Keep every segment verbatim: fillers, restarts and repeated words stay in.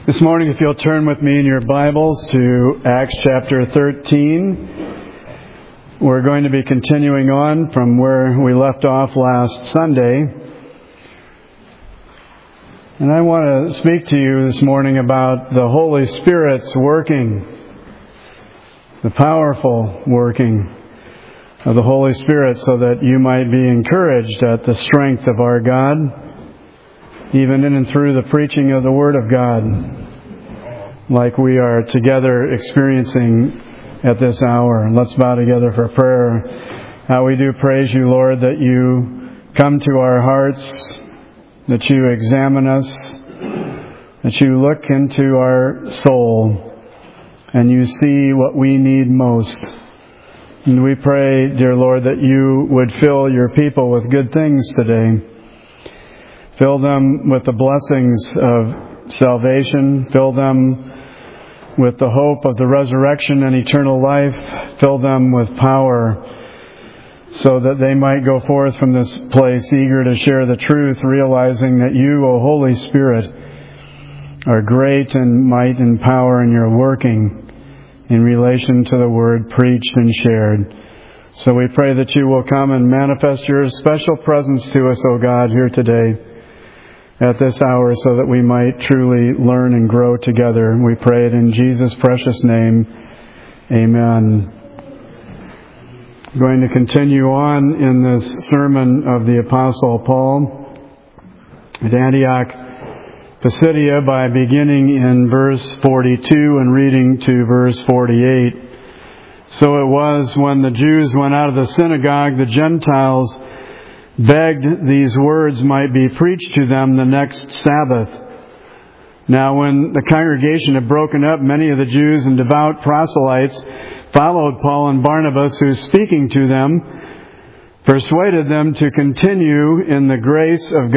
This morning, if you'll turn with me in your Bibles to Acts chapter thirteen, we're going to be continuing on from where we left off last Sunday. And I want to speak to you this morning about the Holy Spirit's working, the powerful working of the Holy Spirit, so that you might be encouraged at the strength of our God, even in and through the preaching of the Word of God, like we are together experiencing at this hour. Let's bow together for prayer. How we do praise you, Lord, that you come to our hearts, that you examine us, that you look into our soul, and you see what we need most. And we pray, dear Lord, that you would fill your people with good things today. Fill them with the blessings of salvation. Fill them with the hope of the resurrection and eternal life. Fill them with power so that they might go forth from this place eager to share the truth, realizing that you, O Holy Spirit, are great in might and power, and you're working in relation to the word preached and shared. So we pray that you will come and manifest your special presence to us, O God, here today at this hour, so that we might truly learn and grow together. We pray it in Jesus' precious name. Amen. I'm going to continue on in this sermon of the Apostle Paul at Antioch, Pisidia, by beginning in verse forty-two and reading to verse forty-eight. So it was when the Jews went out of the synagogue, the Gentiles begged these words might be preached to them the next Sabbath. Now when the congregation had broken up, many of the Jews and devout proselytes followed Paul and Barnabas, who, speaking to them, persuaded them to continue in the grace of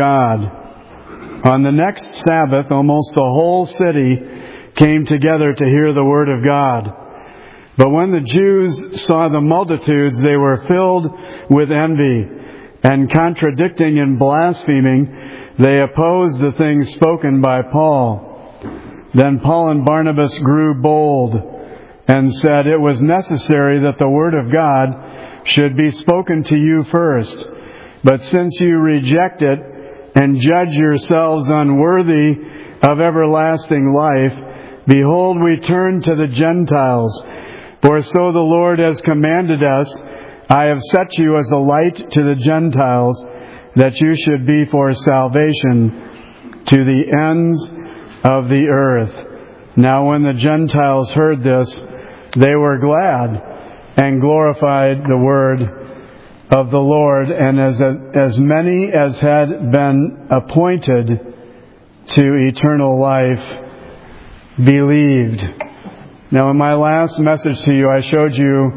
God. On the next Sabbath, almost the whole city came together to hear the word of God. But when the Jews saw the multitudes, they were filled with envy, and contradicting and blaspheming, they opposed the things spoken by Paul. Then Paul and Barnabas grew bold and said, "It was necessary that the word of God should be spoken to you first. But since you reject it and judge yourselves unworthy of everlasting life, behold, we turn to the Gentiles. For so the Lord has commanded us, I have set you as a light to the Gentiles, that you should be for salvation to the ends of the earth." Now when the Gentiles heard this, they were glad and glorified the word of the Lord, and as, as, as many as had been appointed to eternal life believed. Now in my last message to you, I showed you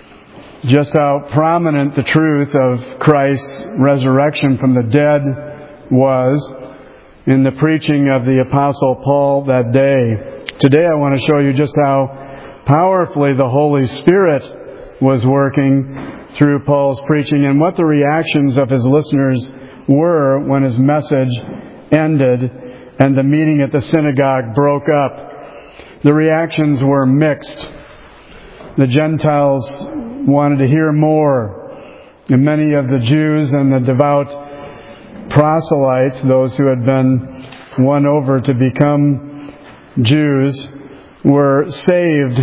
just how prominent the truth of Christ's resurrection from the dead was in the preaching of the Apostle Paul that day. Today I want to show you just how powerfully the Holy Spirit was working through Paul's preaching, and what the reactions of his listeners were when his message ended and the meeting at the synagogue broke up. The reactions were mixed. The Gentiles wanted to hear more, and many of the Jews and the devout proselytes, those who had been won over to become Jews, were saved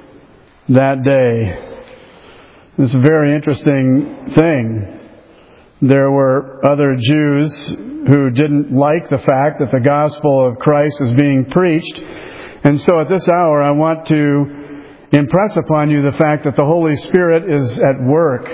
that day. It's a very interesting thing. There were other Jews who didn't like the fact that the gospel of Christ was being preached, and so at this hour I want to impress upon you the fact that the Holy Spirit is at work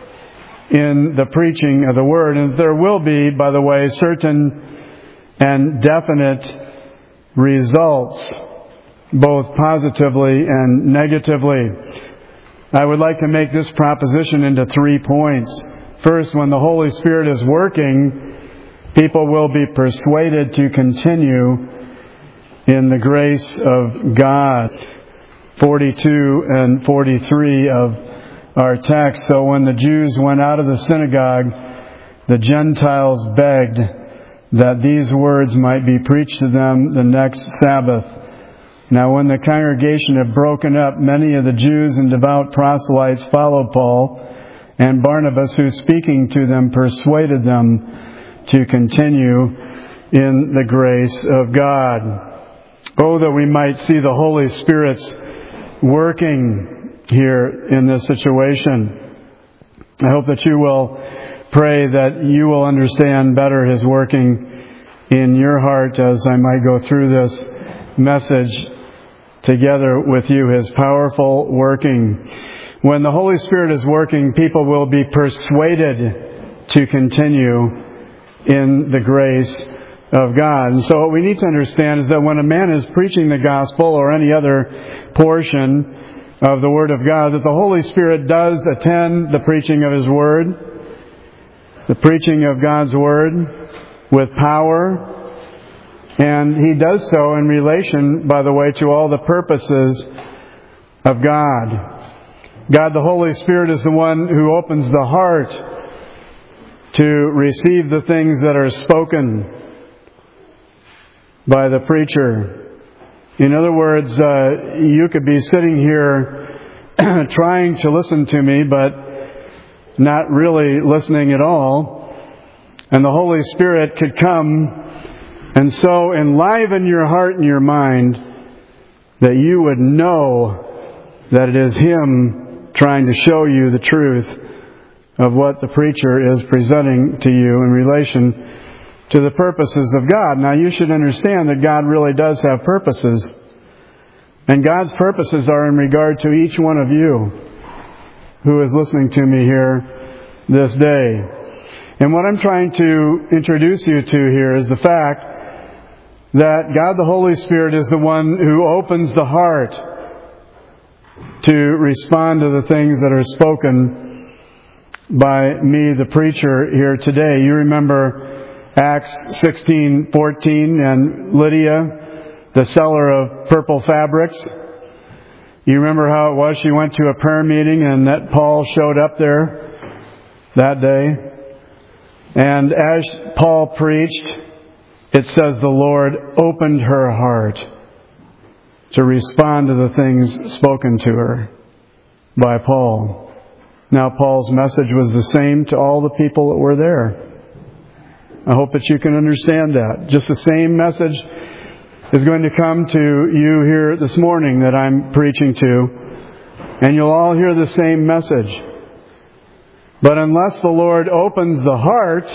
in the preaching of the Word. And there will be, by the way, certain and definite results, both positively and negatively. I would like to make this proposition into three points. First, when the Holy Spirit is working, people will be persuaded to continue in the grace of God. forty-two and forty-three of our text. So when the Jews went out of the synagogue, the Gentiles begged that these words might be preached to them the next Sabbath. Now when the congregation had broken up, many of the Jews and devout proselytes followed Paul and Barnabas, who speaking to them persuaded them to continue in the grace of God. Oh, that we might see the Holy Spirit's working here in this situation. I hope that you will pray that you will understand better His working in your heart as I might go through this message together with you, His powerful working. When the Holy Spirit is working, people will be persuaded to continue in the grace of God. And so what we need to understand is that when a man is preaching the gospel or any other portion of the Word of God, that the Holy Spirit does attend the preaching of His Word, the preaching of God's Word with power, and He does so in relation, by the way, to all the purposes of God. God, the Holy Spirit, is the one who opens the heart to receive the things that are spoken by the preacher. In other words, uh, you could be sitting here trying to listen to me, but not really listening at all. And the Holy Spirit could come and so enliven your heart and your mind that you would know that it is Him trying to show you the truth of what the preacher is presenting to you in relation to the purposes of God. Now, you should understand that God really does have purposes. And God's purposes are in regard to each one of you who is listening to me here this day. And what I'm trying to introduce you to here is the fact that God the Holy Spirit is the one who opens the heart to respond to the things that are spoken by me, the preacher, here today. You remember Acts sixteen fourteen and Lydia, the seller of purple fabrics. You remember how it was? She went to a prayer meeting and that Paul showed up there that day. And as Paul preached, it says the Lord opened her heart to respond to the things spoken to her by Paul. Now, Paul's message was the same to all the people that were there. I hope that you can understand that. Just the same message is going to come to you here this morning that I'm preaching to, and you'll all hear the same message. But unless the Lord opens the heart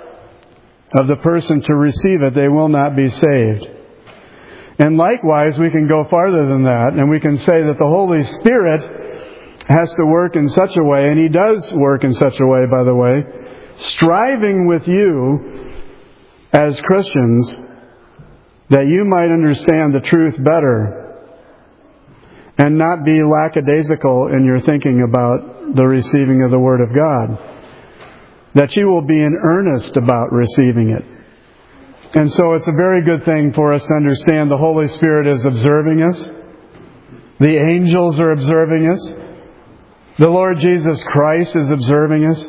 of the person to receive it, they will not be saved. And likewise, we can go farther than that, and we can say that the Holy Spirit has to work in such a way, and He does work in such a way, by the way, striving with you as Christians that you might understand the truth better and not be lackadaisical in your thinking about the receiving of the Word of God. That you will be in earnest about receiving it. And so it's a very good thing for us to understand the Holy Spirit is observing us. The angels are observing us. The Lord Jesus Christ is observing us.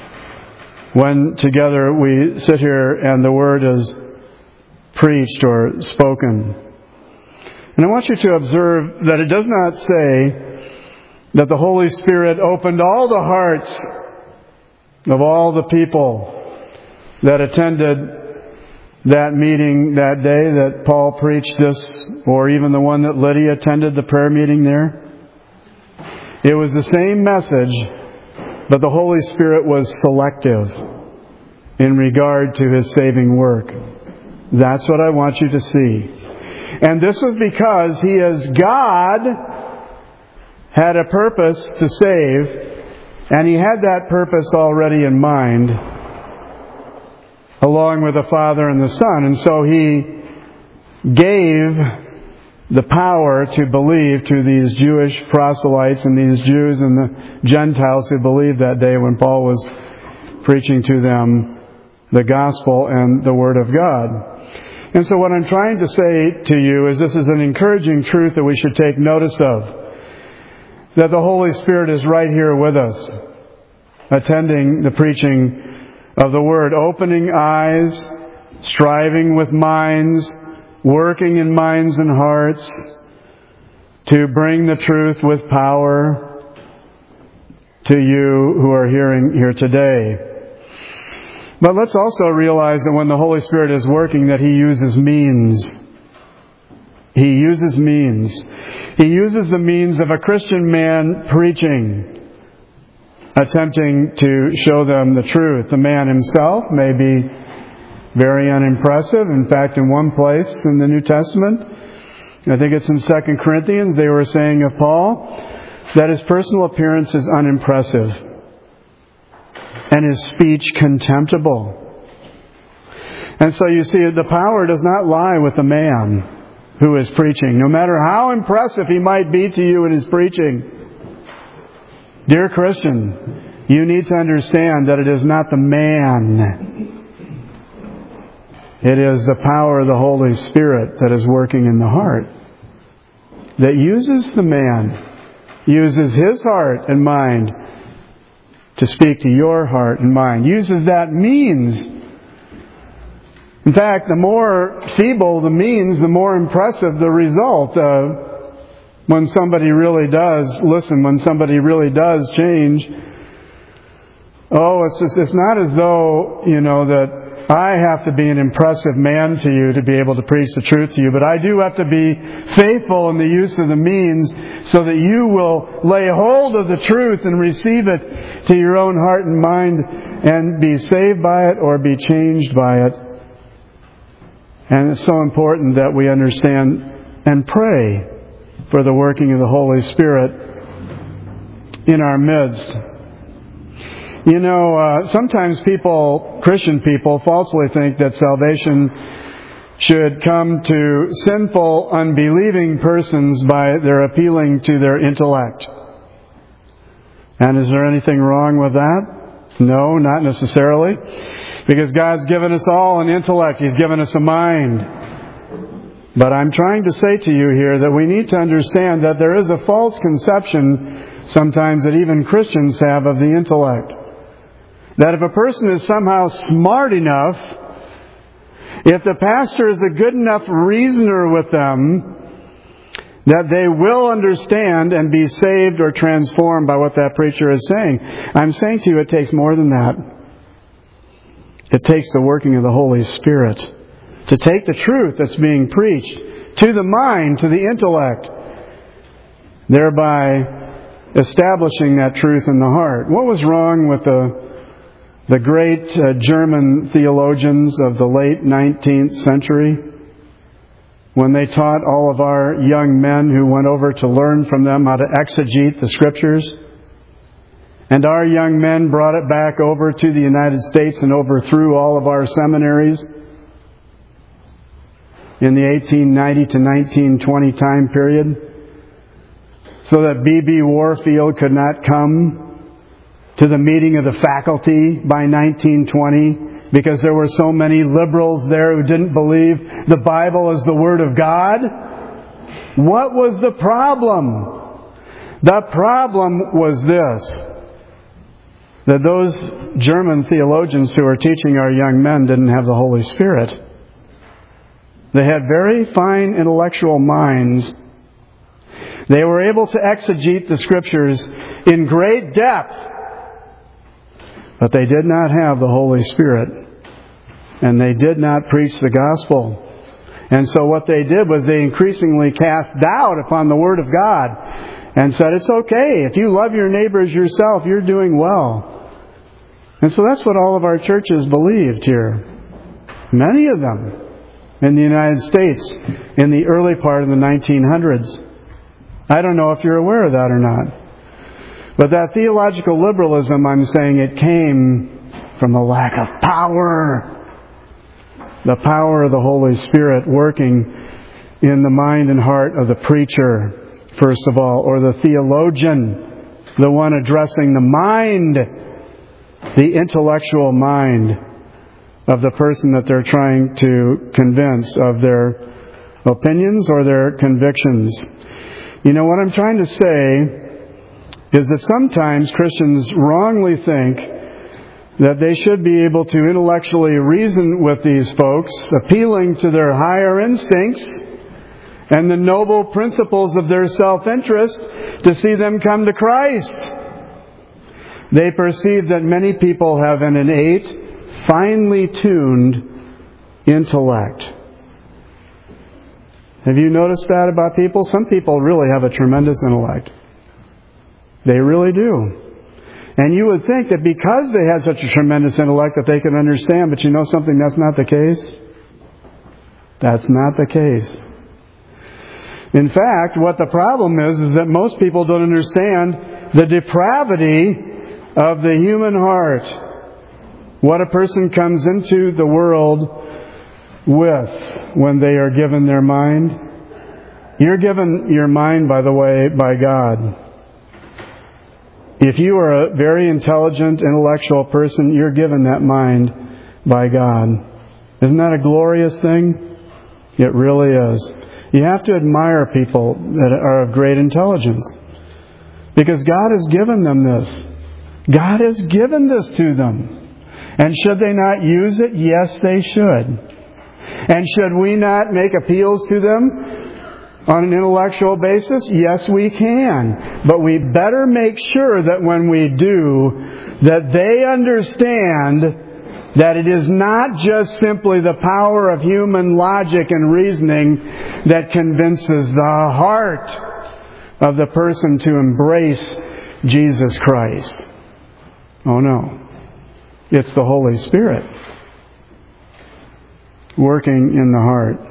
When together we sit here and the Word is preached or spoken. And I want you to observe that it does not say that the Holy Spirit opened all the hearts of all the people that attended that meeting that day that Paul preached this, or even the one that Lydia attended, the prayer meeting there. It was the same message, but the Holy Spirit was selective in regard to His saving work. That's what I want you to see. And this was because He, as God, had a purpose to save, and He had that purpose already in mind, along with the Father and the Son. And so He gave the power to believe to these Jewish proselytes and these Jews and the Gentiles who believed that day when Paul was preaching to them the gospel and the Word of God. And so what I'm trying to say to you is this is an encouraging truth that we should take notice of. That the Holy Spirit is right here with us, attending the preaching of the Word, opening eyes striving with minds, working in minds and hearts to bring the truth with power to you who are hearing here today. But let's also realize that when the Holy Spirit is working, that He uses means. He uses means. He uses the means of a Christian man preaching, attempting to show them the truth. The man himself may be very unimpressive. In fact, in one place in the New Testament, I think it's in Second Corinthians, they were saying of Paul that his personal appearance is unimpressive and his speech contemptible. And so you see, the power does not lie with the man who is preaching, no matter how impressive he might be to you in his preaching. Dear Christian, you need to understand that it is not the man. It is the power of the Holy Spirit that is working in the heart, that uses the man, uses his heart and mind to speak to your heart and mind, uses that means. In fact, the more feeble the means, the more impressive the result. Uh, when somebody really does listen, when somebody really does change, oh, it's just, it's not as though, you know, that I have to be an impressive man to you to be able to preach the truth to you, but I do have to be faithful in the use of the means so that you will lay hold of the truth and receive it to your own heart and mind and be saved by it or be changed by it. And it's so important that we understand and pray for the working of the Holy Spirit in our midst. You know, uh, sometimes people, Christian people, falsely think that salvation should come to sinful, unbelieving persons by their appealing to their intellect. And is there anything wrong with that? No, not necessarily. Because God's given us all an intellect. He's given us a mind. But I'm trying to say to you here that we need to understand that there is a false conception sometimes that even Christians have of the intellect. That if a person is somehow smart enough, if the pastor is a good enough reasoner with them, that they will understand and be saved or transformed by what that preacher is saying. I'm saying to you, it takes more than that. It takes the working of the Holy Spirit to take the truth that's being preached to the mind, to the intellect, thereby establishing that truth in the heart. What was wrong with the the great uh, German theologians of the late nineteenth century when they taught all of our young men who went over to learn from them how to exegete the Scriptures? And our young men brought it back over to the United States and overthrew all of our seminaries in the eighteen ninety to nineteen twenty time period, so that B B Warfield could not come to the meeting of the faculty by nineteen twenty because there were so many liberals there who didn't believe the Bible is the Word of God. What was the problem? The problem was this: that those German theologians who were teaching our young men didn't have the Holy Spirit. They had very fine intellectual minds. They were able to exegete the Scriptures in great depth, but they did not have the Holy Spirit. And they did not preach the gospel. And so what they did was they increasingly cast doubt upon the Word of God and said, it's okay. If you love your neighbors yourself, you're doing well. And so that's what all of our churches believed here. Many of them in the United States in the early part of the nineteen hundreds. I don't know if you're aware of that or not. But that theological liberalism, I'm saying, it came from the lack of power. The power of the Holy Spirit working in the mind and heart of the preacher, first of all, or the theologian, the one addressing the mind, the intellectual mind of the person that they're trying to convince of their opinions or their convictions. You know, what I'm trying to say is that sometimes Christians wrongly think that they should be able to intellectually reason with these folks, appealing to their higher instincts and the noble principles of their self-interest to see them come to Christ. They perceive that many people have an innate, finely tuned intellect. Have you noticed that about people? Some people really have a tremendous intellect. They really do. And you would think that because they had such a tremendous intellect that they could understand, but you know something, that's not the case. That's not the case. In fact, what the problem is, is that most people don't understand the depravity of the human heart. What a person comes into the world with when they are given their mind. You're given your mind, by the way, by God. If you are a very intelligent, intellectual person, you're given that mind by God. Isn't that a glorious thing? It really is. You have to admire people that are of great intelligence, because God has given them this. God has given this to them. And should they not use it? Yes, they should. And should we not make appeals to them on an intellectual basis? Yes, we can. But we better make sure that when we do, that they understand that it is not just simply the power of human logic and reasoning that convinces the heart of the person to embrace Jesus Christ. Oh no. It's the Holy Spirit working in the heart.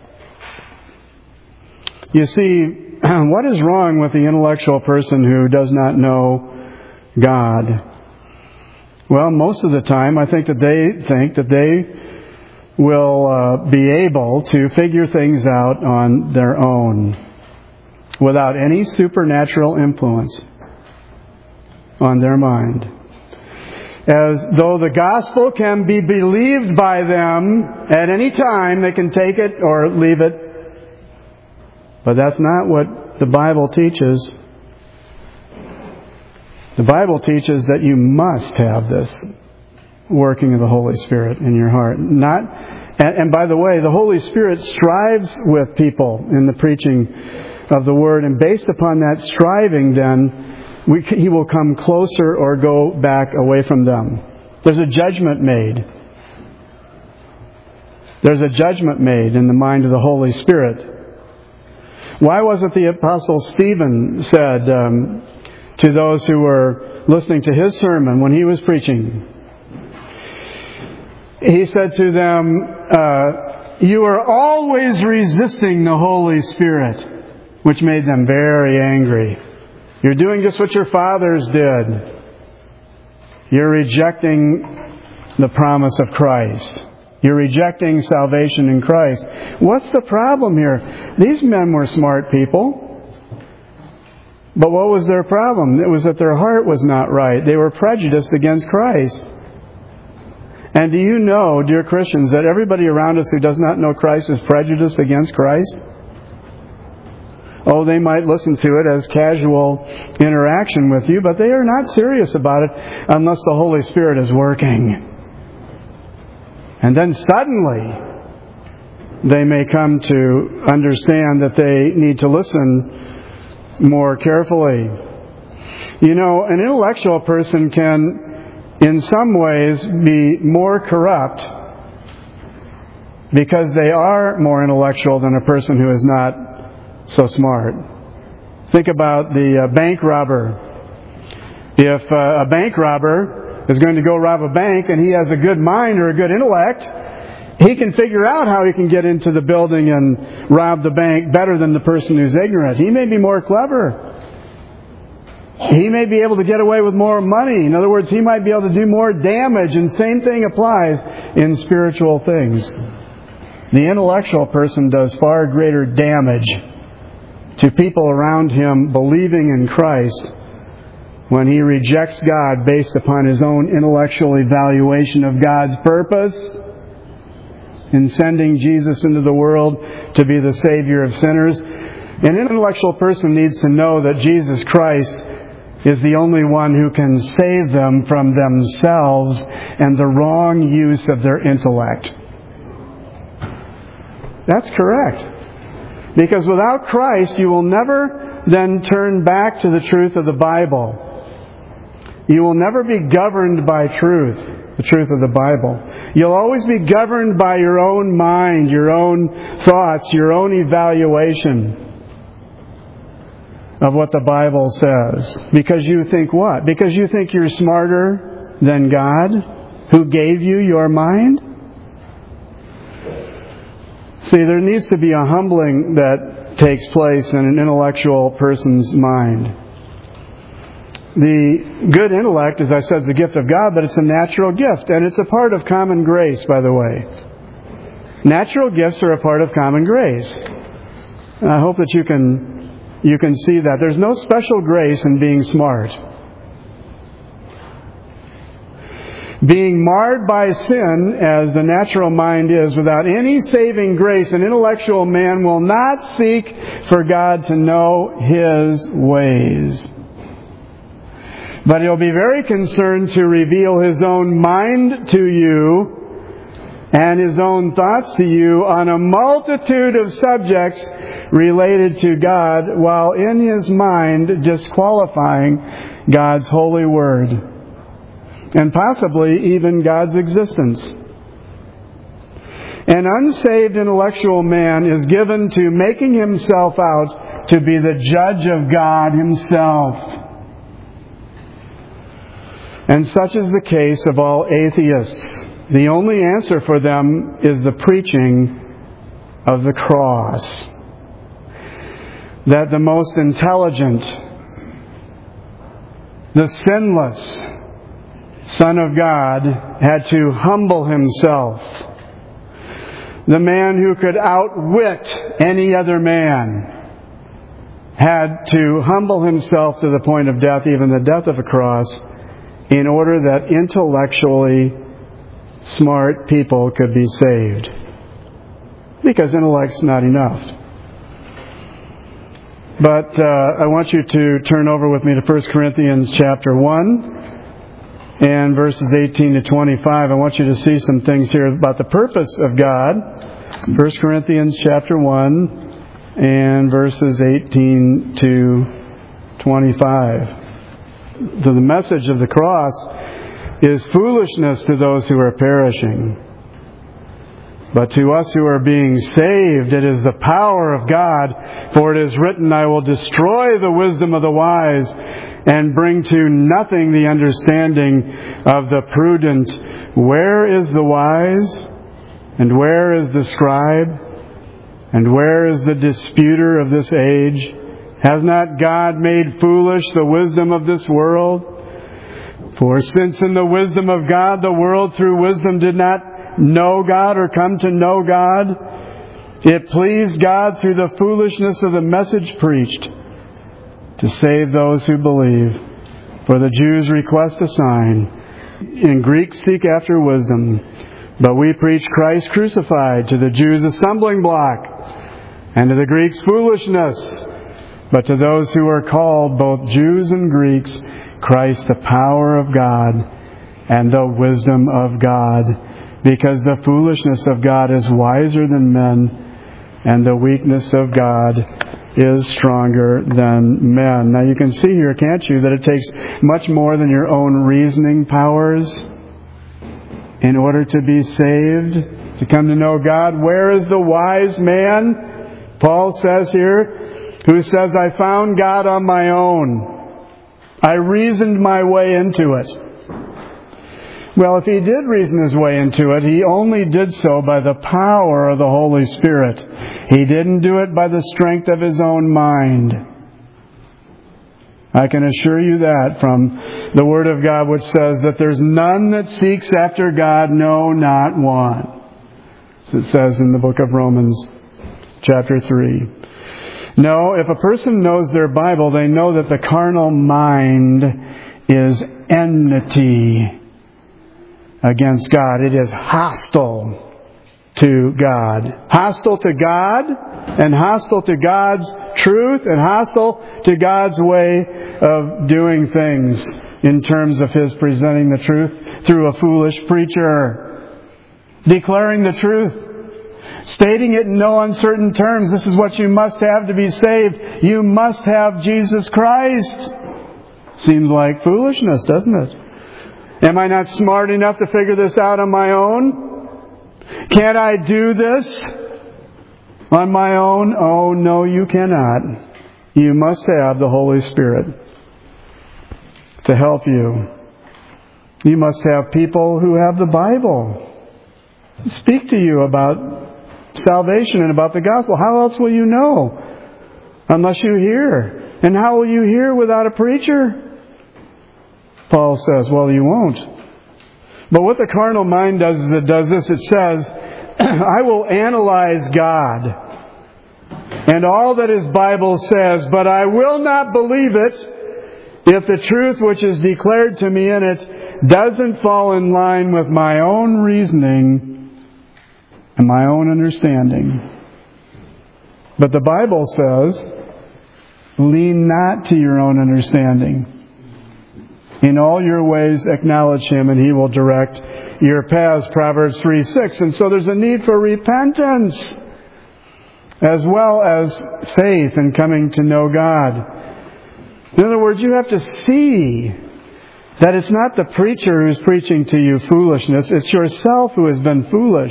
You see, what is wrong with the intellectual person who does not know God? Well, most of the time, I think that they think that they will uh, be able to figure things out on their own without any supernatural influence on their mind. As though the gospel can be believed by them at any time, they can take it or leave it. But that's not what the Bible teaches. The Bible teaches that you must have this working of the Holy Spirit in your heart. Not, and, and by the way, the Holy Spirit strives with people in the preaching of the Word, and based upon that striving, then we, He will come closer or go back away from them. There's a judgment made. There's a judgment made in the mind of the Holy Spirit. Why was it the Apostle Stephen said um, to those who were listening to his sermon when he was preaching? He said to them, uh, you are always resisting the Holy Spirit, which made them very angry. You're doing just what your fathers did. You're rejecting the promise of Christ. You're rejecting salvation in Christ. What's the problem here? These men were smart people. But what was their problem? It was that their heart was not right. They were prejudiced against Christ. And do you know, dear Christians, that everybody around us who does not know Christ is prejudiced against Christ? Oh, they might listen to it as casual interaction with you, but they are not serious about it unless the Holy Spirit is working. And then suddenly, they may come to understand that they need to listen more carefully. You know, an intellectual person can, in some ways, be more corrupt because they are more intellectual than a person who is not so smart. Think about the uh, bank robber. If uh, a bank robber is going to go rob a bank and he has a good mind or a good intellect, he can figure out how he can get into the building and rob the bank better than the person who's ignorant. He may be more clever. He may be able to get away with more money. In other words, he might be able to do more damage. And same thing applies in spiritual things. The intellectual person does far greater damage to people around him believing in Christ when he rejects God based upon his own intellectual evaluation of God's purpose in sending Jesus into the world to be the Savior of sinners. An intellectual person needs to know that Jesus Christ is the only one who can save them from themselves and the wrong use of their intellect. That's correct. Because without Christ, you will never then turn back to the truth of the Bible. You will never be governed by truth, the truth of the Bible. You'll always be governed by your own mind, your own thoughts, your own evaluation of what the Bible says. Because you think what? Because you think you're smarter than God, who gave you your mind? See, there needs to be a humbling that takes place in an intellectual person's mind. The good intellect, as I said, is the gift of God, but it's a natural gift, and it's a part of common grace, by the way. Natural gifts are a part of common grace. And I hope that you can, you can see that. There's no special grace in being smart. Being marred by sin, as the natural mind is, without any saving grace, an intellectual man will not seek for God to know His ways. But He'll be very concerned to reveal His own mind to you and His own thoughts to you on a multitude of subjects related to God, while in His mind disqualifying God's holy word and possibly even God's existence. An unsaved intellectual man is given to making himself out to be the judge of God Himself. And such is the case of all atheists. The only answer for them is the preaching of the cross. That the most intelligent, the sinless Son of God had to humble Himself. The man who could outwit any other man had to humble himself to the point of death, even the death of a cross, in order that intellectually smart people could be saved. Because intellect's not enough. But uh, I want you to turn over with me to First Corinthians chapter one and verses eighteen to twenty-five. I want you to see some things here about the purpose of God. First Corinthians chapter one and verses eighteen to twenty-five. The message of the cross is foolishness to those who are perishing. But to us who are being saved, it is the power of God. For it is written, I will destroy the wisdom of the wise and bring to nothing the understanding of the prudent. Where is the wise? And where is the scribe? And where is the disputer of this age? Has not God made foolish the wisdom of this world? For since in the wisdom of God, the world through wisdom did not know God or come to know God, it pleased God through the foolishness of the message preached to save those who believe. For the Jews request a sign, and Greeks seek after wisdom. But we preach Christ crucified, to the Jews a stumbling block, and to the Greeks foolishness. But to those who are called, both Jews and Greeks, Christ the power of God and the wisdom of God. Because the foolishness of God is wiser than men, and the weakness of God is stronger than men. Now you can see here, can't you, that it takes much more than your own reasoning powers in order to be saved, to come to know God. Where is the wise man? Paul says here, who says, I found God on my own. I reasoned my way into it. Well, if he did reason his way into it, he only did so by the power of the Holy Spirit. He didn't do it by the strength of his own mind. I can assure you that from the Word of God, which says that there's none that seeks after God, no, not one. As it says in the book of Romans, chapter three. No, if a person knows their Bible, they know that the carnal mind is enmity against God. It is hostile to God. Hostile to God, and hostile to God's truth, and hostile to God's way of doing things in terms of his presenting the truth through a foolish preacher. Declaring the truth. Stating it in no uncertain terms. This is what you must have to be saved. You must have Jesus Christ. Seems like foolishness, doesn't it? Am I not smart enough to figure this out on my own? Can't I do this on my own? Oh, no, you cannot. You must have the Holy Spirit to help you. You must have people who have the Bible speak to you about salvation and about the gospel. How else will you know unless you hear? And how will you hear without a preacher? Paul says, well, you won't. But what the carnal mind does is it does this. It says, I will analyze God and all that His Bible says, but I will not believe it if the truth which is declared to me in it doesn't fall in line with my own reasoning and my own understanding. But the Bible says, lean not to your own understanding. In all your ways acknowledge Him and He will direct your paths. Proverbs three six. And so there's a need for repentance as well as faith in coming to know God. In other words, you have to see that it's not the preacher who's preaching to you foolishness. It's yourself who has been foolish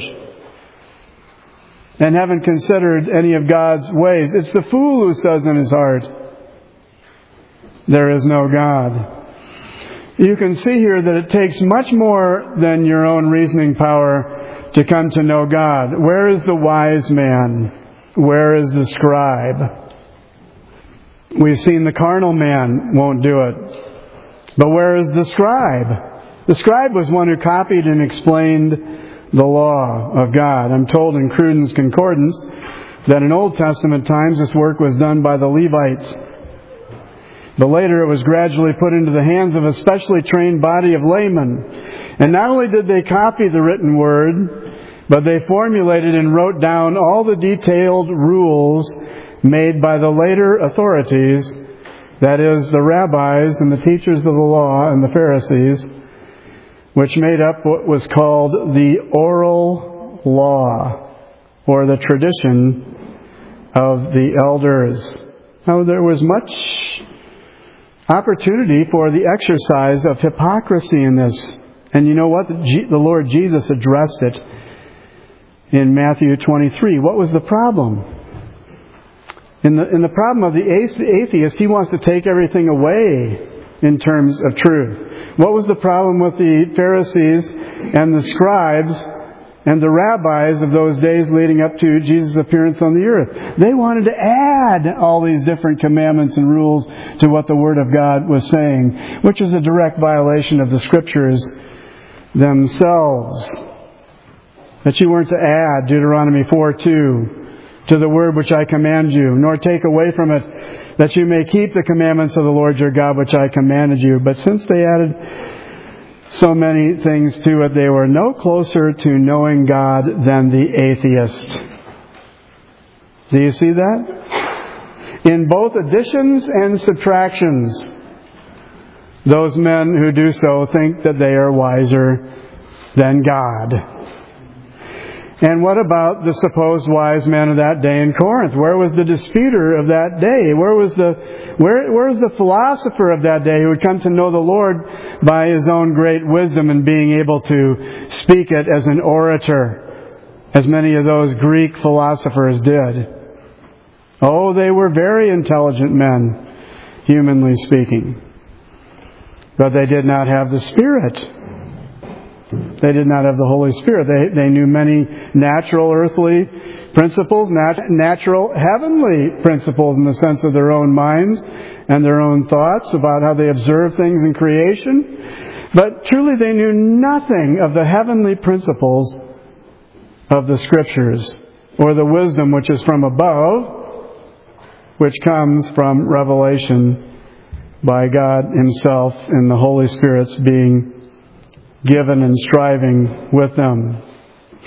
and haven't considered any of God's ways. It's the fool who says in his heart, there is no God. You can see here that it takes much more than your own reasoning power to come to know God. Where is the wise man? Where is the scribe? We've seen the carnal man won't do it. But where is the scribe? The scribe was one who copied and explained the law of God. I'm told in Cruden's Concordance that in Old Testament times this work was done by the Levites. But later it was gradually put into the hands of a specially trained body of laymen. And not only did they copy the written word, but they formulated and wrote down all the detailed rules made by the later authorities, that is, the rabbis and the teachers of the law and the Pharisees, which made up what was called the oral law, or the tradition of the elders. Now, there was much opportunity for the exercise of hypocrisy in this. And you know what? The Lord Jesus addressed it in Matthew twenty-three. What was the problem? In the, in the problem of the atheist, he wants to take everything away in terms of truth. What was the problem with the Pharisees and the scribes and the rabbis of those days leading up to Jesus' appearance on the earth? They wanted to add all these different commandments and rules to what the Word of God was saying, which is a direct violation of the Scriptures themselves. That you weren't to add Deuteronomy four two to the word which I command you, nor take away from it, that you may keep the commandments of the Lord your God which I commanded you. But since they added so many things to it, they were no closer to knowing God than the atheist. Do you see that? In both additions and subtractions, those men who do so think that they are wiser than God. And what about the supposed wise man of that day in Corinth? Where was the disputer of that day? Where was the where where was the philosopher of that day who had come to know the Lord by his own great wisdom and being able to speak it as an orator, as many of those Greek philosophers did? Oh, they were very intelligent men, humanly speaking. But they did not have the Spirit. They did not have the Holy Spirit. They they knew many natural earthly principles, nat- natural heavenly principles in the sense of their own minds and their own thoughts about how they observe things in creation. But truly they knew nothing of the heavenly principles of the Scriptures, or the wisdom which is from above, which comes from revelation by God Himself and the Holy Spirit's being given and striving with them.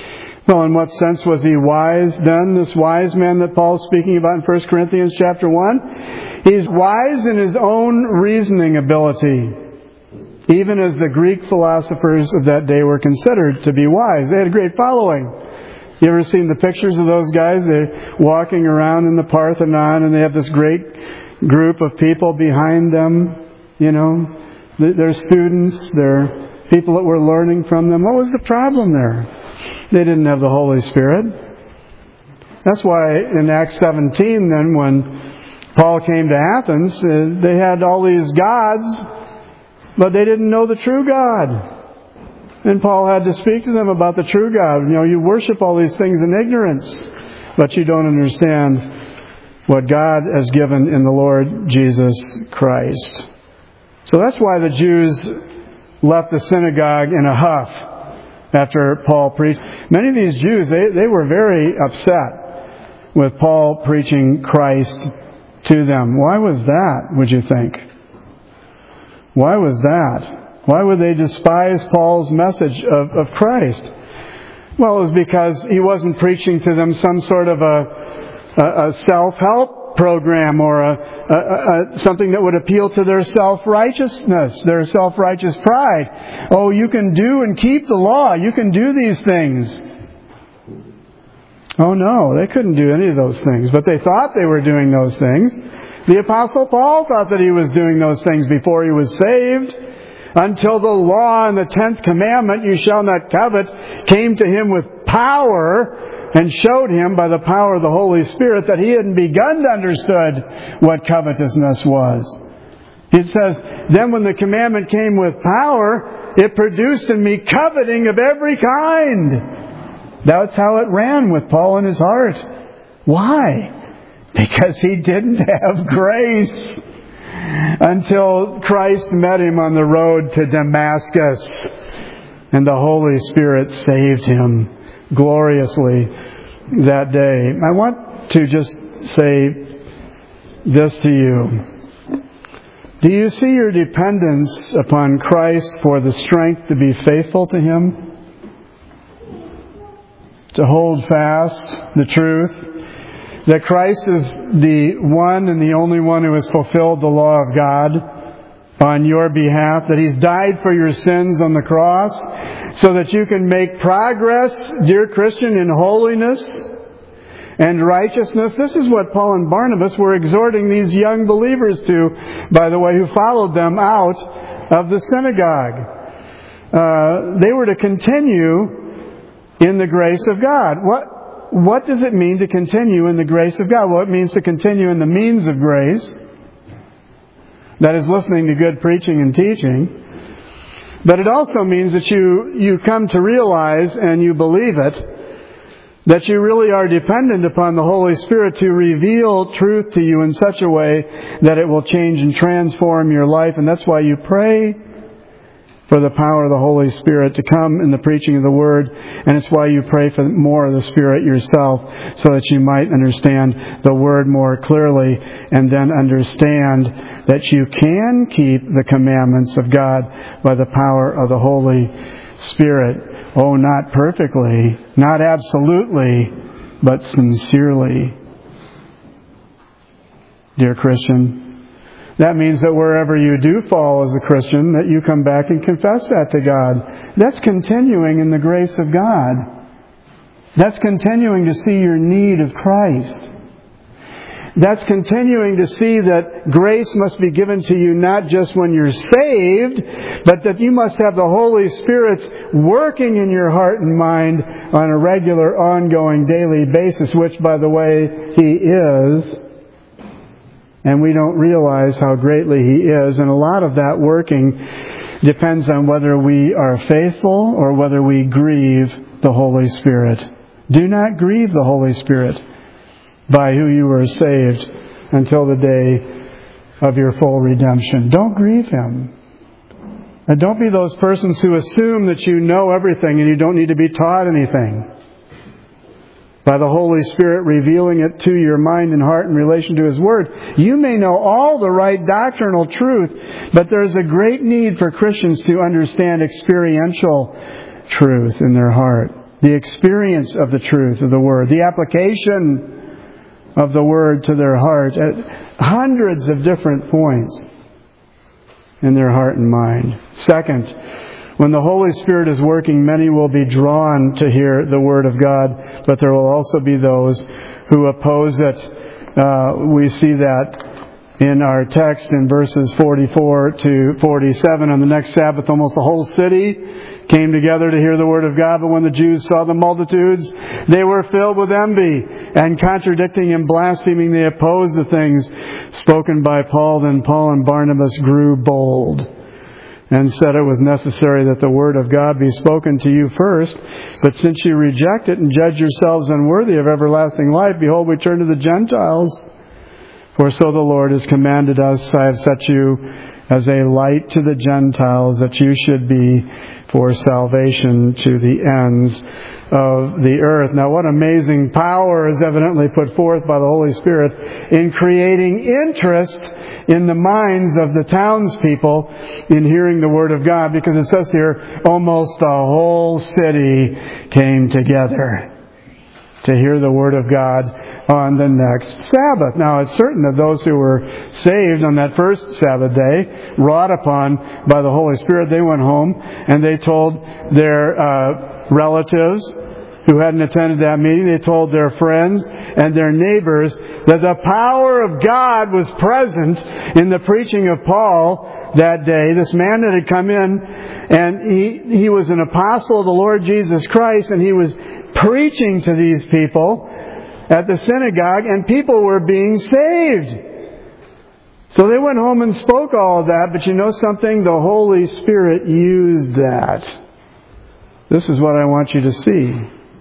Well, in what sense was he wise then, this wise man that Paul's speaking about in First Corinthians chapter one? He's wise in his own reasoning ability, even as the Greek philosophers of that day were considered to be wise. They had a great following. You ever seen the pictures of those guys? They're walking around in the Parthenon, and they have this great group of people behind them. You know, they're students, they're people that were learning from them. What was the problem there? They didn't have the Holy Spirit. That's why in Acts seventeen, then, when Paul came to Athens, uh, they had all these gods, but they didn't know the true God. And Paul had to speak to them about the true God. You know, you worship all these things in ignorance, but you don't understand what God has given in the Lord Jesus Christ. So that's why the Jews left the synagogue in a huff after Paul preached. Many of these Jews, they, they were very upset with Paul preaching Christ to them. Why was that, would you think? Why was that? Why would they despise Paul's message of, of Christ? Well, it was because he wasn't preaching to them some sort of a, a, a self-help program or a, a, a, something that would appeal to their self-righteousness, their self-righteous pride. Oh, you can do and keep the law. You can do these things. Oh, no, they couldn't do any of those things. But they thought they were doing those things. The Apostle Paul thought that he was doing those things before he was saved. Until the law and the tenth commandment, you shall not covet, came to him with power and showed him by the power of the Holy Spirit that he hadn't begun to understand what covetousness was. It says, then when the commandment came with power, it produced in me coveting of every kind. That's how it ran with Paul in his heart. Why? Because he didn't have grace. Until Christ met him on the road to Damascus, and the Holy Spirit saved him gloriously that day. I want to just say this to you. Do you see your dependence upon Christ for the strength to be faithful to Him? To hold fast the truth? That Christ is the one and the only one who has fulfilled the law of God on your behalf. That He's died for your sins on the cross so that you can make progress, dear Christian, in holiness and righteousness. This is what Paul and Barnabas were exhorting these young believers to, by the way, who followed them out of the synagogue. Uh, they were to continue in the grace of God. What? What does it mean to continue in the grace of God? Well, it means to continue in the means of grace. That is listening to good preaching and teaching. But it also means that you, you come to realize, and you believe it, that you really are dependent upon the Holy Spirit to reveal truth to you in such a way that it will change and transform your life. And that's why you pray for the power of the Holy Spirit to come in the preaching of the Word. And it's why you pray for more of the Spirit yourself, so that you might understand the Word more clearly, and then understand that you can keep the commandments of God by the power of the Holy Spirit. Oh, not perfectly, not absolutely, but sincerely. Dear Christian, that means that wherever you do fall as a Christian, that you come back and confess that to God. That's continuing in the grace of God. That's continuing to see your need of Christ. That's continuing to see that grace must be given to you not just when you're saved, but that you must have the Holy Spirit's working in your heart and mind on a regular, ongoing, daily basis, which, by the way, He is. And we don't realize how greatly He is. And a lot of that working depends on whether we are faithful or whether we grieve the Holy Spirit. Do not grieve the Holy Spirit by who you were saved until the day of your full redemption. Don't grieve Him. And don't be those persons who assume that you know everything and you don't need to be taught anything. By the Holy Spirit revealing it to your mind and heart in relation to His Word. You may know all the right doctrinal truth, but there's a great need for Christians to understand experiential truth in their heart. the experience of the truth of the Word, the application of the Word to their heart at hundreds of different points in their heart and mind. Second, when the Holy Spirit is working, many will be drawn to hear the Word of God, but there will also be those who oppose it. Uh, we see that in our text in verses forty-four to forty-seven. On the next Sabbath, almost the whole city came together to hear the Word of God. But when the Jews saw the multitudes, they were filled with envy, and contradicting and blaspheming, they opposed the things spoken by Paul. Then Paul and Barnabas grew bold and said it was necessary that the Word of God be spoken to you first. But since you reject it and judge yourselves unworthy of everlasting life, behold, we turn to the Gentiles. For so the Lord has commanded us, I have set you as a light to the Gentiles, that you should be for salvation to the ends of the earth. Now, what amazing power is evidently put forth by the Holy Spirit in creating interest in the minds of the townspeople in hearing the Word of God, because it says here, almost the whole city came together to hear the Word of God on the next Sabbath. Now, it's certain that those who were saved on that first Sabbath day, wrought upon by the Holy Spirit, they went home and they told their uh, relatives who hadn't attended that meeting, they told their friends and their neighbors that the power of God was present in the preaching of Paul that day. This man that had come in, and he, he was an apostle of the Lord Jesus Christ, and he was preaching to these people at the synagogue, and people were being saved. So they went home and spoke all of that, but you know something? The Holy Spirit used that. This is what I want you to see.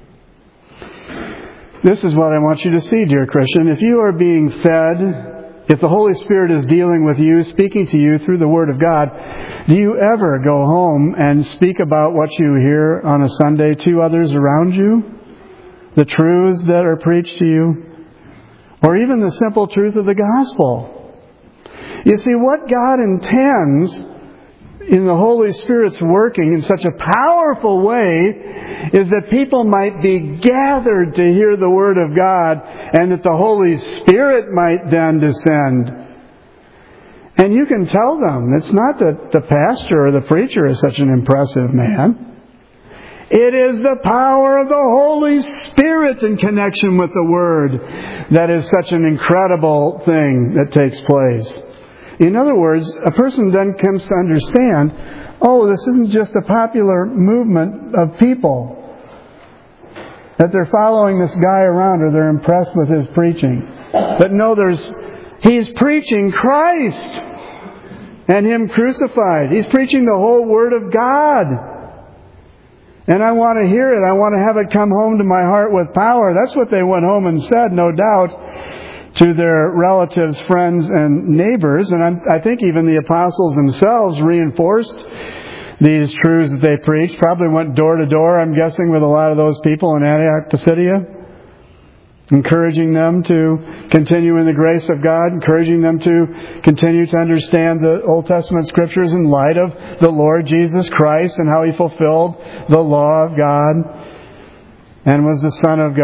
This is what I want you to see, dear Christian. If you are being fed, if the Holy Spirit is dealing with you, speaking to you through the Word of God, do you ever go home and speak about what you hear on a Sunday to others around you? The truths that are preached to you, or even the simple truth of the gospel. You see, what God intends in the Holy Spirit's working in such a powerful way is that people might be gathered to hear the Word of God, and that the Holy Spirit might then descend. And you can tell them, it's not that the pastor or the preacher is such an impressive man. It is the power of the Holy Spirit in connection with the Word that is such an incredible thing that takes place. In other words, a person then comes to understand, oh, this isn't just a popular movement of people, that they're following this guy around or they're impressed with his preaching. But no, there's he's preaching Christ and Him crucified. He's preaching the whole Word of God. And I want to hear it. I want to have it come home to my heart with power. That's what they went home and said, no doubt, to their relatives, friends, and neighbors. And I'm, I think even the apostles themselves reinforced these truths that they preached. Probably went door to door, I'm guessing, with a lot of those people in Antioch, Pisidia, encouraging them to continue in the grace of God, encouraging them to continue to understand the Old Testament Scriptures in light of the Lord Jesus Christ and how He fulfilled the law of God and was the Son of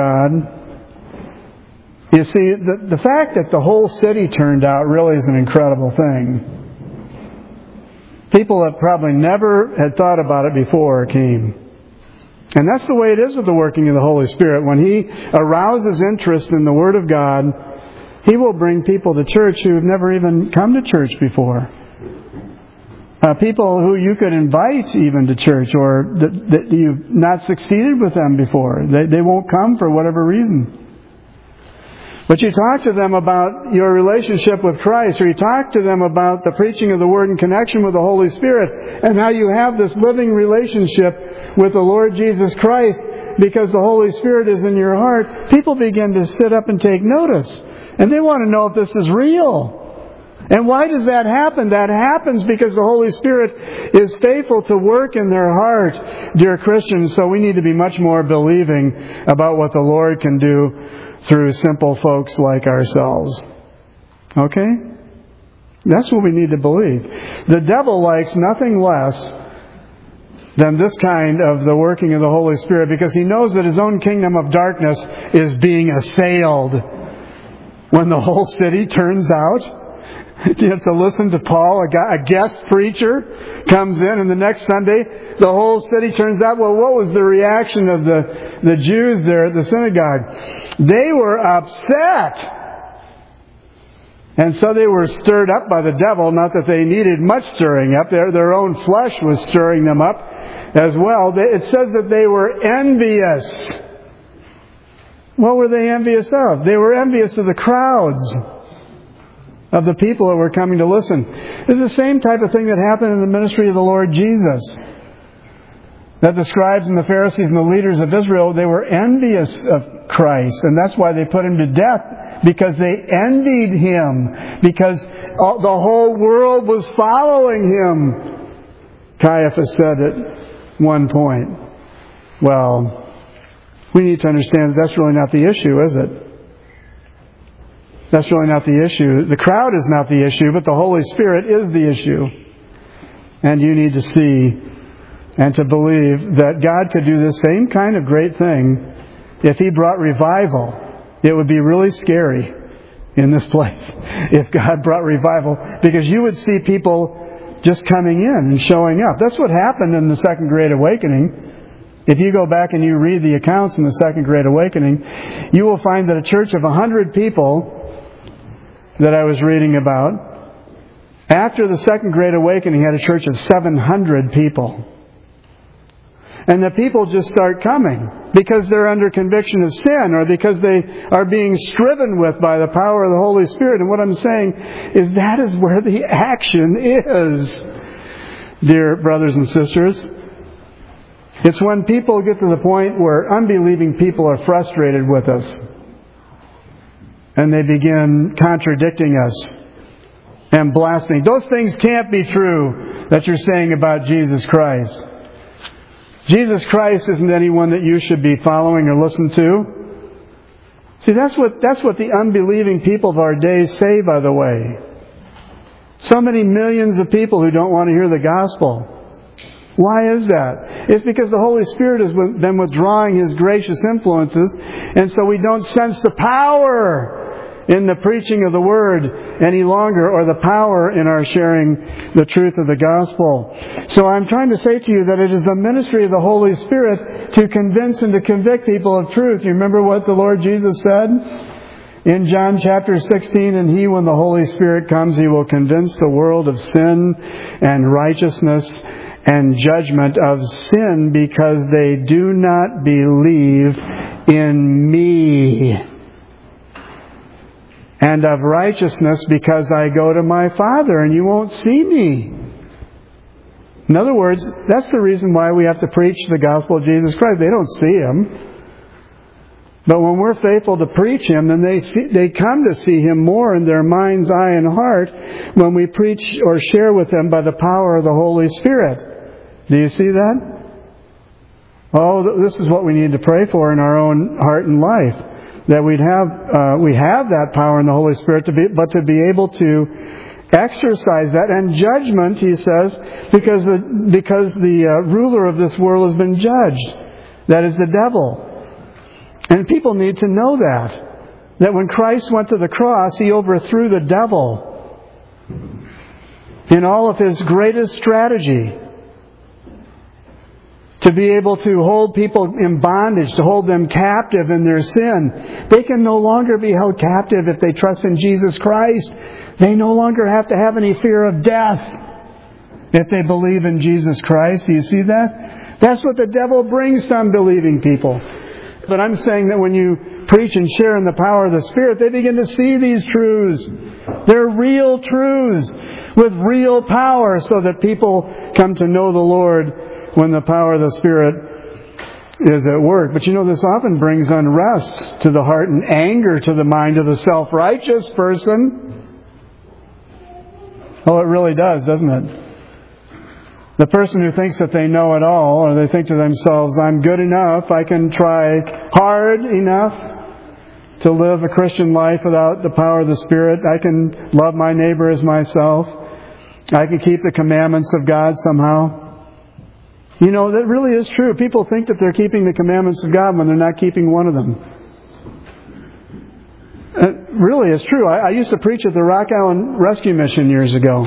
God. You see, the, the fact that the whole city turned out really is an incredible thing. People that probably never had thought about it before came. And that's the way it is with the working of the Holy Spirit. When He arouses interest in the Word of God, He will bring people to church who have never even come to church before. Uh, people who you could invite even to church, or that, that you've not succeeded with them before. They, they won't come for whatever reason. But you talk to them about your relationship with Christ, or you talk to them about the preaching of the Word in connection with the Holy Spirit, and how you have this living relationship with the Lord Jesus Christ because the Holy Spirit is in your heart. People begin to sit up and take notice. And they want to know if this is real. And why does that happen? That happens because the Holy Spirit is faithful to work in their heart, dear Christians. So we need to be much more believing about what the Lord can do through simple folks like ourselves. Okay? That's what we need to believe. The devil likes nothing less than this kind of the working of the Holy Spirit, because he knows that his own kingdom of darkness is being assailed. When the whole city turns out, you have to listen to Paul, a, guy, a guest preacher comes in, and the next Sunday the whole city turns out. Well, what was the reaction of the, the Jews there at the synagogue? They were upset. And so they were stirred up by the devil. Not that they needed much stirring up. Their, their own flesh was stirring them up as well. They, it says that they were envious. What were they envious of? They were envious of the crowds, of the people that were coming to listen. This is the same type of thing that happened in the ministry of the Lord Jesus. That the scribes and the Pharisees and the leaders of Israel, they were envious of Christ. And that's why they put him to death, because they envied him. Because the whole world was following him. Caiaphas said at one point, well, we need to understand that that's really not the issue, is it? That's really not the issue. The crowd is not the issue, but the Holy Spirit is the issue. And you need to see and to believe that God could do the same kind of great thing if He brought revival. It would be really scary in this place if God brought revival, because you would see people just coming in and showing up. That's what happened in the Second Great Awakening. If you go back and you read the accounts in the Second Great Awakening, you will find that a church of a hundred people that I was reading about, after the Second Great Awakening, had a church of seven hundred people. And the people just start coming because they're under conviction of sin, or because they are being striven with by the power of the Holy Spirit. And what I'm saying is that is where the action is, dear brothers and sisters. It's when people get to the point where unbelieving people are frustrated with us, and they begin contradicting us and blaspheming. Those things can't be true that you're saying about Jesus Christ. Jesus Christ isn't anyone that you should be following or listen to. See, that's what that's what the unbelieving people of our days say, by the way. So many millions of people who don't want to hear the gospel. Why is that? It's because the Holy Spirit has been withdrawing His gracious influences, and so we don't sense the power in the preaching of the Word any longer, or the power in our sharing the truth of the gospel. So I'm trying to say to you that it is the ministry of the Holy Spirit to convince and to convict people of truth. You remember what the Lord Jesus said in John chapter sixteen? And He, when the Holy Spirit comes, He will convince the world of sin and righteousness and judgment. Of sin because they do not believe in Me. And of righteousness because I go to my Father and you won't see Me. In other words, that's the reason why we have to preach the gospel of Jesus Christ. They don't see Him. But when we're faithful to preach Him, then they see, they come to see Him more in their mind's eye and heart when we preach or share with them by the power of the Holy Spirit. Do you see that? Oh, this is what we need to pray for in our own heart and life. That we'd have, uh, we have that power in the Holy Spirit, to be, but to be able to exercise that. And judgment, he says, because the, because the uh, ruler of this world has been judged. That is the devil. And people need to know that. That when Christ went to the cross, He overthrew the devil in all of his greatest strategy. To be able to hold people in bondage, to hold them captive in their sin. They can no longer be held captive if they trust in Jesus Christ. They no longer have to have any fear of death if they believe in Jesus Christ. Do you see that? That's what the devil brings to unbelieving people. But I'm saying that when you preach and share in the power of the Spirit, they begin to see these truths. They're real truths with real power, so that people come to know the Lord when the power of the Spirit is at work. But you know, this often brings unrest to the heart and anger to the mind of the self-righteous person. Oh, it really does, doesn't it? The person who thinks that they know it all, or they think to themselves, I'm good enough, I can try hard enough to live a Christian life without the power of the Spirit. I can love my neighbor as myself. I can keep the commandments of God somehow. You know, that really is true. People think that they're keeping the commandments of God when they're not keeping one of them. It really is true. I, I used to preach at the Rock Island Rescue Mission years ago.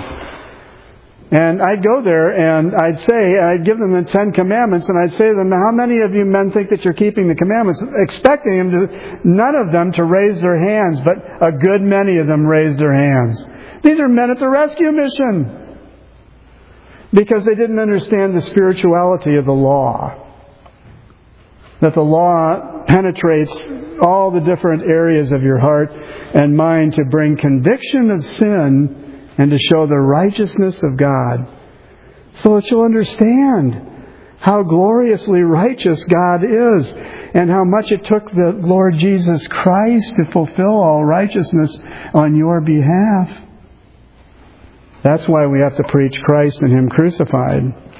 And I'd go there and I'd say, I'd give them the Ten Commandments, and I'd say to them, how many of you men think that you're keeping the commandments? Expecting them to, none of them to raise their hands, but a good many of them raised their hands. These are men at the rescue mission. Because they didn't understand the spirituality of the law. That the law penetrates all the different areas of your heart and mind to bring conviction of sin and to show the righteousness of God. So that you'll understand how gloriously righteous God is and how much it took the Lord Jesus Christ to fulfill all righteousness on your behalf. That's why we have to preach Christ and Him crucified.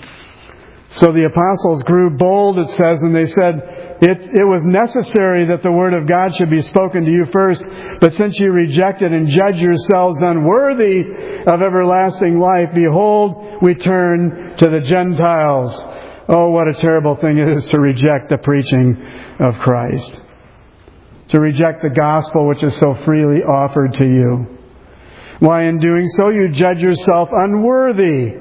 So the apostles grew bold, it says, and they said, it, it was necessary that the word of God should be spoken to you first, but since you rejected and judge yourselves unworthy of everlasting life, behold, we turn to the Gentiles. Oh, what a terrible thing it is to reject the preaching of Christ. To reject the gospel which is so freely offered to you. Why, in doing so, you judge yourself unworthy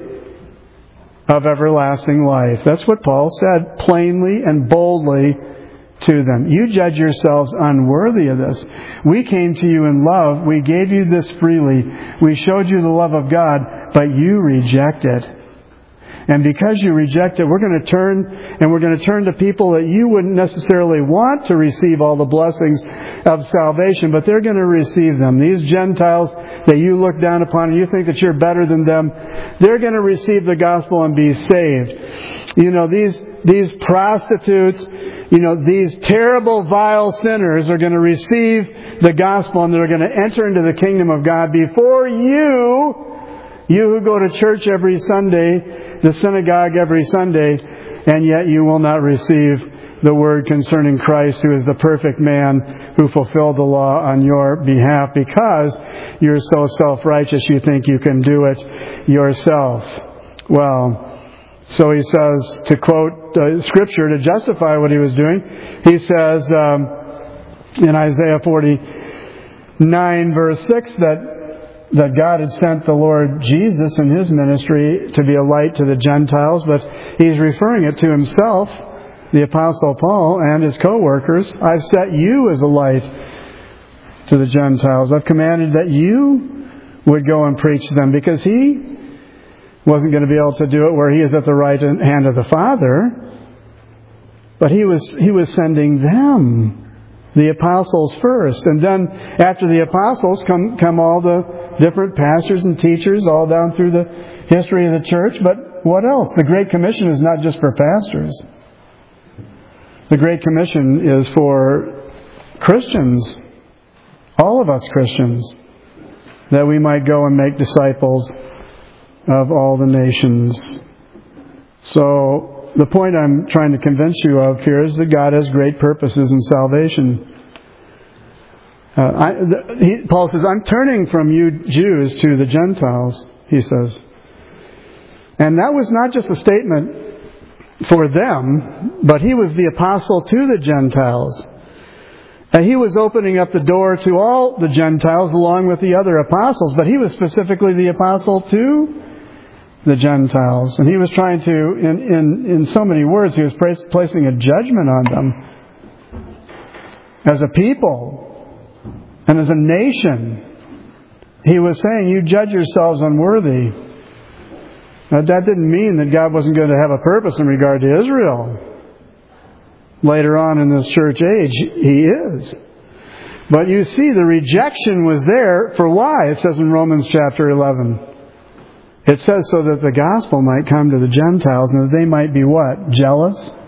of everlasting life. That's what Paul said plainly and boldly to them. You judge yourselves unworthy of this. We came to you in love. We gave you this freely. We showed you the love of God, but you reject it. And because you reject it, we're going to turn, and we're going to turn to people that you wouldn't necessarily want to receive all the blessings of salvation, but they're going to receive them. These Gentiles that you look down upon and you think that you're better than them, they're going to receive the gospel and be saved. You know, these these prostitutes, you know, these terrible, vile sinners are going to receive the gospel and they're going to enter into the kingdom of God before you. You who go to church every Sunday, the synagogue every Sunday, and yet you will not receive the word concerning Christ, who is the perfect man who fulfilled the law on your behalf, because you're so self-righteous you think you can do it yourself. Well, so he says, to quote uh, Scripture to justify what he was doing, he says um, in Isaiah forty-nine verse six that that God had sent the Lord Jesus in His ministry to be a light to the Gentiles, but He's referring it to Himself, the Apostle Paul, and his co-workers. I've set you as a light to the Gentiles. I've commanded that you would go and preach to them, because He wasn't going to be able to do it where He is at the right hand of the Father, but He was He was sending them, the apostles, first. And then after the apostles come come all the different pastors and teachers all down through the history of the church. But what else? The Great Commission is not just for pastors. The Great Commission is for Christians, all of us Christians, that we might go and make disciples of all the nations. So the point I'm trying to convince you of here is that God has great purposes in salvation. Uh, I, the, he, Paul says, I'm turning from you Jews to the Gentiles, he says. And that was not just a statement for them, but he was the apostle to the Gentiles. And he was opening up the door to all the Gentiles along with the other apostles, but he was specifically the apostle to the Gentiles. And he was trying to, in, in, in so many words, he was placing a judgment on them as a people. And as a nation, he was saying, you judge yourselves unworthy. Now, that didn't mean that God wasn't going to have a purpose in regard to Israel. Later on in this church age, He is. But you see, the rejection was there for why? It says in Romans chapter eleven. It says so that the gospel might come to the Gentiles and that they might be what? Jealous?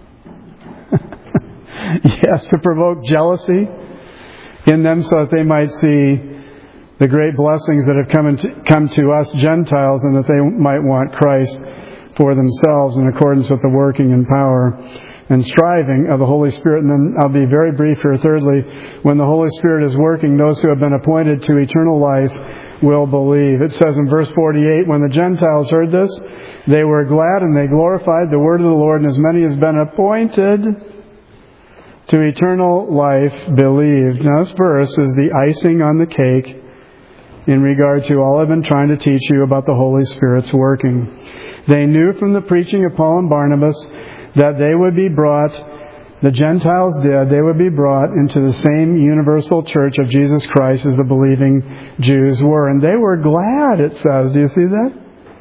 Yes, to provoke jealousy in them, so that they might see the great blessings that have come, into, come to us Gentiles, and that they might want Christ for themselves in accordance with the working and power and striving of the Holy Spirit. And then I'll be very brief here. Thirdly, when the Holy Spirit is working, those who have been appointed to eternal life will believe. It says in verse forty-eight, when the Gentiles heard this, they were glad and they glorified the word of the Lord, and as many as been appointed to eternal life believed. Now this verse is the icing on the cake in regard to all I've been trying to teach you about the Holy Spirit's working. They knew from the preaching of Paul and Barnabas that they would be brought, the Gentiles did, they would be brought into the same universal church of Jesus Christ as the believing Jews were. And they were glad, it says. Do you see that?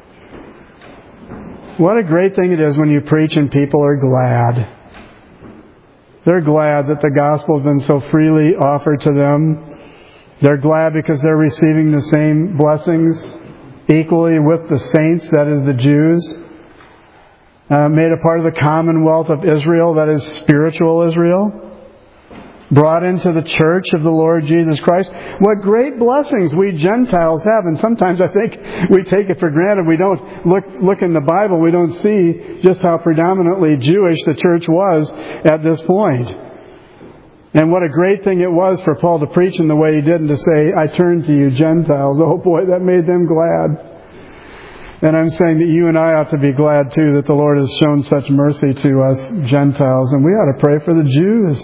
What a great thing it is when you preach and people are glad. They're glad that the gospel has been so freely offered to them. They're glad because they're receiving the same blessings equally with the saints, that is the Jews, uh, made a part of the commonwealth of Israel, that is spiritual Israel, brought into the church of the Lord Jesus Christ. What great blessings we Gentiles have, and sometimes I think we take it for granted. We don't look look in the Bible, we don't see just how predominantly Jewish the church was at this point. And what a great thing it was for Paul to preach in the way he did and to say, I turn to you Gentiles. Oh boy, that made them glad. And I'm saying that you and I ought to be glad too that the Lord has shown such mercy to us Gentiles. And we ought to pray for the Jews.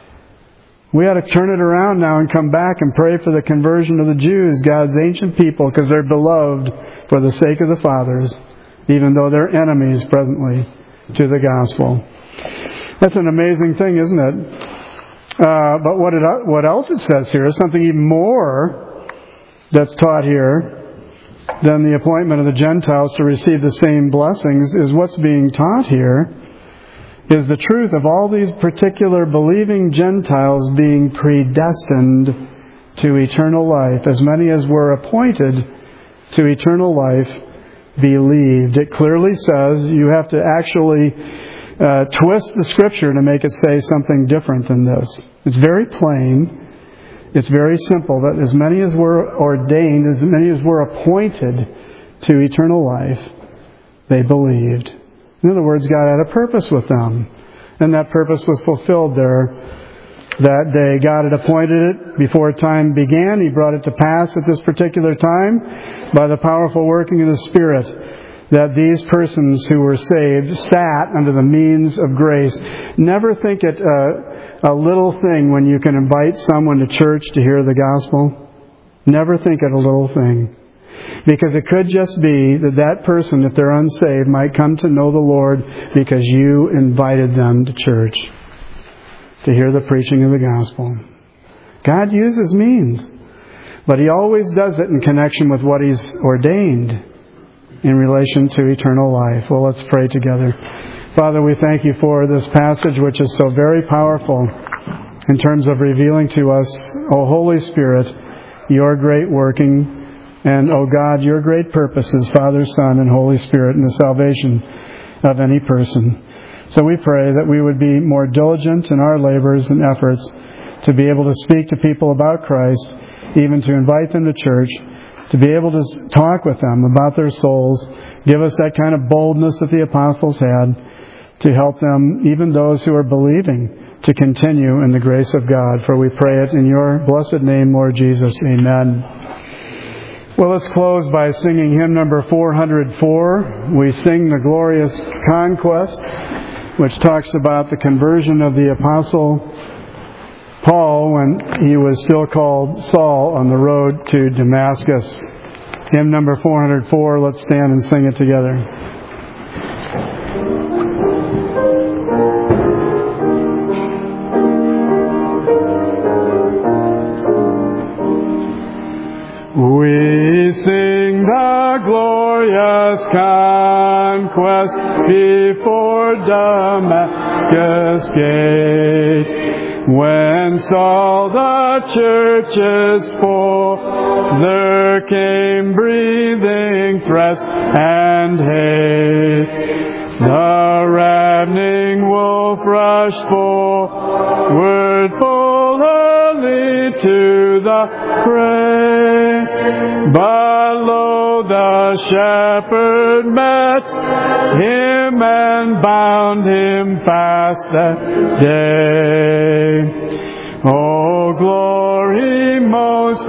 We ought to turn it around now and come back and pray for the conversion of the Jews, God's ancient people, because they're beloved for the sake of the fathers, even though they're enemies presently to the gospel. That's an amazing thing, isn't it? Uh, but what it, what else it says here is something even more that's taught here than the appointment of the Gentiles to receive the same blessings. Is what's being taught here is the truth of all these particular believing Gentiles being predestined to eternal life. As many as were appointed to eternal life believed. It clearly says you have to actually uh, twist the Scripture to make it say something different than this. It's very plain. It's very simple that as many as were ordained, as many as were appointed to eternal life, they believed. In other words, God had a purpose with them. And that purpose was fulfilled there that day. God had appointed it before time began. He brought it to pass at this particular time by the powerful working of the Spirit, that these persons who were saved sat under the means of grace. Never think it a, a little thing when you can invite someone to church to hear the gospel. Never think it a little thing. Because it could just be that that person, if they're unsaved, might come to know the Lord because you invited them to church to hear the preaching of the gospel. God uses means, but He always does it in connection with what He's ordained in relation to eternal life. Well, let's pray together. Father, we thank You for this passage which is so very powerful in terms of revealing to us, O Holy Spirit, Your great working, and, O God, Your great purposes, Father, Son, and Holy Spirit, in the salvation of any person. So we pray that we would be more diligent in our labors and efforts to be able to speak to people about Christ, even to invite them to church, to be able to talk with them about their souls, give us that kind of boldness that the apostles had, to help them, even those who are believing, to continue in the grace of God. For we pray it in Your blessed name, Lord Jesus. Amen. Well, let's close by singing hymn number four hundred four. We sing the glorious conquest, which talks about the conversion of the Apostle Paul when he was still called Saul on the road to Damascus. Hymn number four hundred four. Let's stand and sing it together. We sing the glorious conquest before Damascus gate, when Saul the churches full, there came breathing threats and hate. The ravening wolf rushed forward full early to the prey. But lo, the shepherd met him and bound him fast that day. Oh, O glory most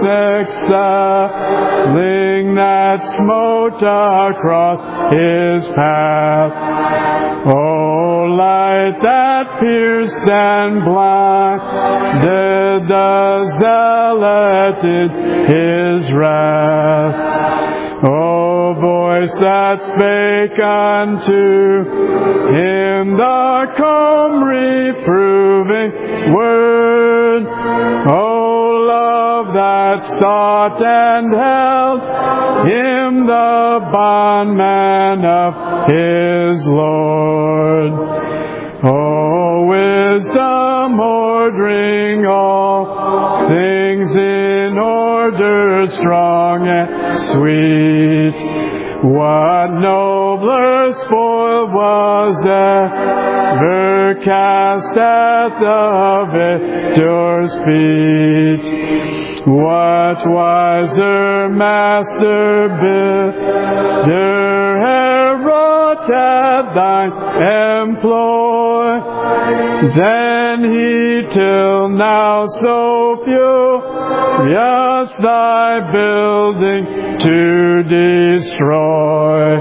excelling that smote across his path. O light that pierced and blinded the zealot in his wrath. O voice that spake unto him the calm reproving word. O love that sought and held him the bondman of his Lord. O wisdom ordering all things in order strong and sweet. What nobler spoil was ever cast at the victor's feet? What wiser master bidder e'er wrought at thine employ than he till now so furious thy building to destroy?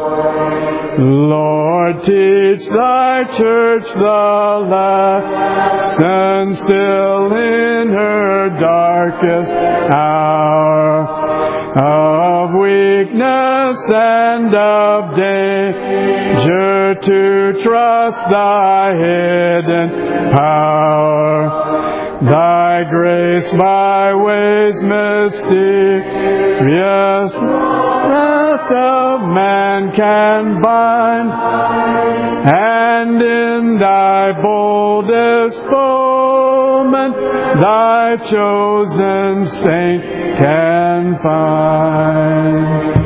Lord, teach thy church the lesson still in her darkest hour of weakness and of danger, to trust thy hidden power. Thy grace by ways mysterious breath of man can bind, and in thy boldest foeman thy chosen saint can find.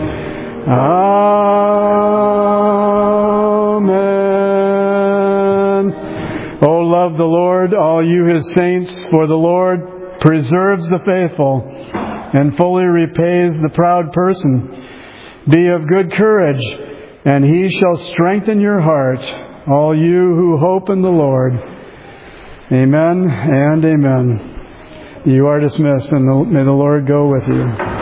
Amen. O love the Lord, all you his saints, for the Lord preserves the faithful and fully repays the proud person. Be of good courage, and he shall strengthen your heart, all you who hope in the Lord. Amen and amen. You are dismissed, and may the Lord go with you.